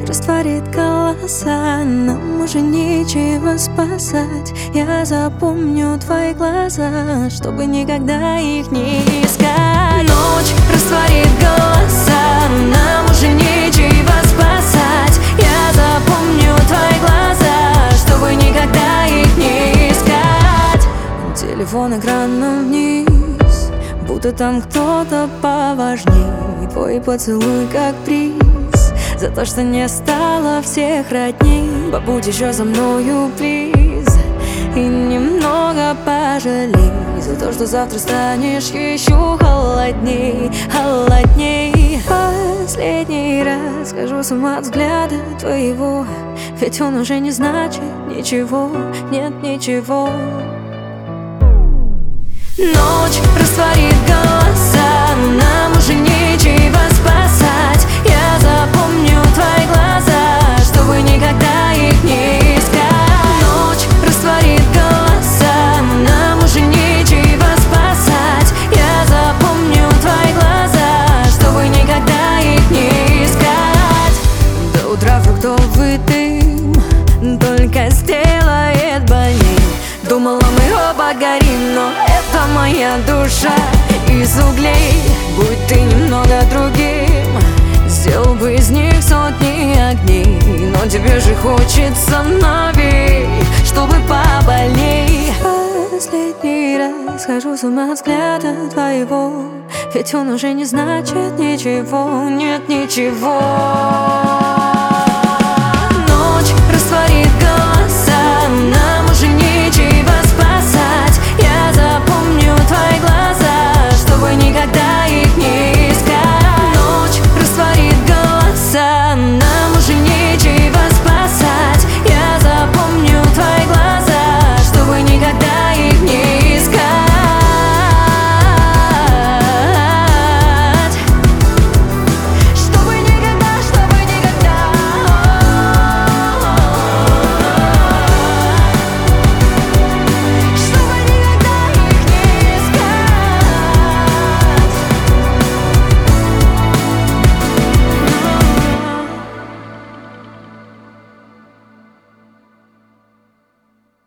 растворит голоса. Нам уже нечего спасать. Я запомню твои глаза, чтобы никогда их не искать. Ночь растворит голоса, нам уже нечего спасать. Я запомню твои глаза, чтобы никогда их не искать. Телефон экраном вниз, будто там кто-то поважней. Твой поцелуй как приз за то, что не стало всех родней. Побудь еще за мною, плиз, и немного пожалей за то, что завтра станешь еще холодней, холодней. Последний раз схожу с ума от взгляда твоего, ведь он уже не значит ничего, нет ничего. Ночь растворит голоса, нам уже нечего спасать. Я запомню твои глаза, чтобы никогда их не искать. Ночь растворит голоса, нам уже нечего спасать. Я запомню твои глаза, чтобы никогда их не искать. До утра фруктовый дым только сделает больней. Думала, мы оба горим, но это моя душа из углей. Будь ты немного другим, сделал бы из них сотни огней. Но тебе же хочется новей, чтобы побольней. Последний раз схожу с ума от взгляда твоего, ведь он уже не значит ничего, нет ничего.